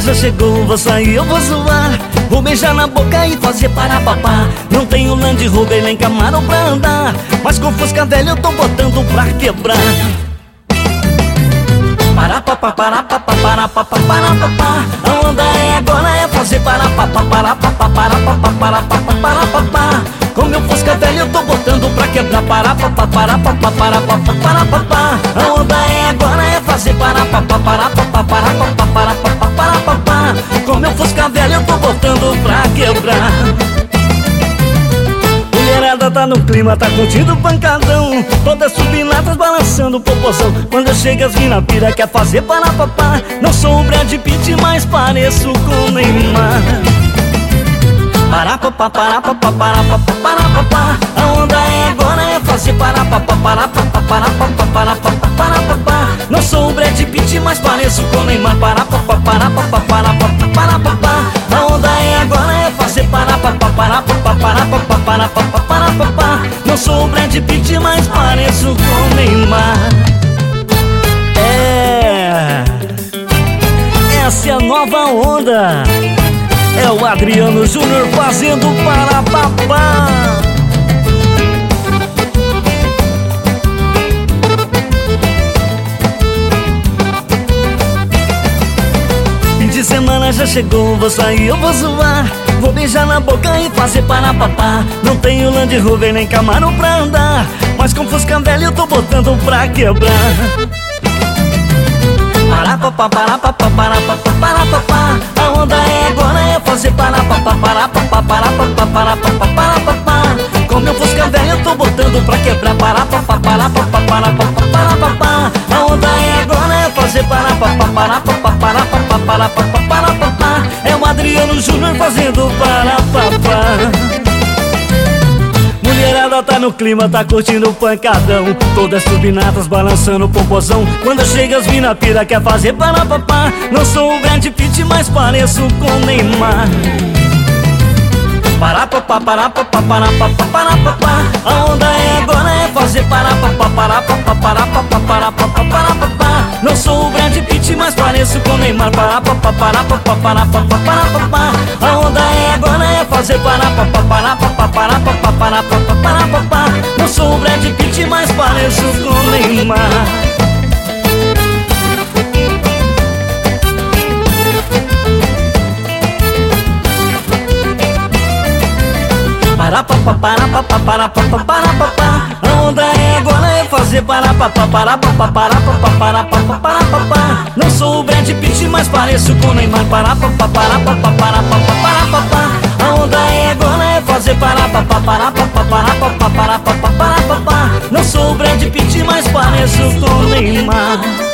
já chegou, vou sair, eu vou zoar. Vou beijar na boca e fazer parapapá. Não tenho Land Rover nem Camaro pra andar, mas com Fusca velho eu tô botando pra quebrar. Parapapá, parapapá, parapapá, parapapá. A onda é agora, é fazer parapapá, parapapá, parapapá, parapapá, parapapá. Com meu Fusca velho eu tô botando pra quebrar. Parapapá, parapapá, parapapá, parapapá. A onda é agora, é fazer parapapá, parapapá, parapapá, parapapá, parapapá. Com meu Fusca velho eu tô botando pra quebrar. Mulherada tá no clima, tá curtindo pancadão. Todas subinatas balançando o popozão. Quando chega as mina pira, quer fazer parapapá. Não sou o Brad Pitt, mas pareço com o Neymar. Parapapá, parapapá, parapapá, parapapá. A onda é agora, é fazer parapapá, parapapá, parapapá, parapapá, parapapá. Não sou o Brad Pitt, mas pareço com o Neymar. Parapapá, parapapá, parapapá, parapapá. A onda é agora, é fazer parapapá, parapapá, parapapá, parapapá, parapapá. Não sou o Brad Pitt, mas pareço com o Neymar. Essa é a nova onda. É o Adriano Júnior fazendo parapapá. Fim de semana já chegou, vou sair, eu vou zoar. Vou beijar na boca e fazer parapapá. Não tenho Land Rover nem Camaro pra andar, mas com Fusca velho eu tô botando pra quebrar. Parapapá, parapapá, parapapá, parapapá. A onda é agora, é fazer parapapá, parapapá, parapapá, parapapá, parapapá. Com meu Fusca velho eu tô botando pra quebrar. Parapapá, parapapá, parapapá, parapapá. A onda é agora, é fazer parapapá, parapapá, parapapá, parapapá, parapapá. É o Adriano Júnior fazendo parapapá. Mulherada tá no clima, tá curtindo o pancadão. Todas subinatas balançando o popozão. Quando chega as mina pira, quer fazer parapapá. Não sou o Brad Pitt, mas pareço com o Neymar. Parapapá, parapapá, parapapá, parapapá. A onda é agora, é fazer parapapá, parapapá, parapapá, parapapá, parapapá. Não sou o Brad Pitt, mas pareço com o Neymar. Parapapá, parapapá, parapapá, parapapá. A onda é agora, é fazer parapapá, parapapá, parapapá, parapapá, parapapá. Não sou o Brad Pitt, mas pareço com o Neymar. Parapapá, parapapá, parapapá, parapapá. A onda é agora, é fazer parapapá, parapapá, parapapá, parapapá, parapapá. Não sou o Brad Pitt, mas pareço com o Neymar. Parapapá, parapapá, parapapá, parapapá. A onda é agora, é fazer parapapá, parapapá, parapapá, parapapá, parapapá. Não sou o Brad Pitt, mas pareço com o Neymar.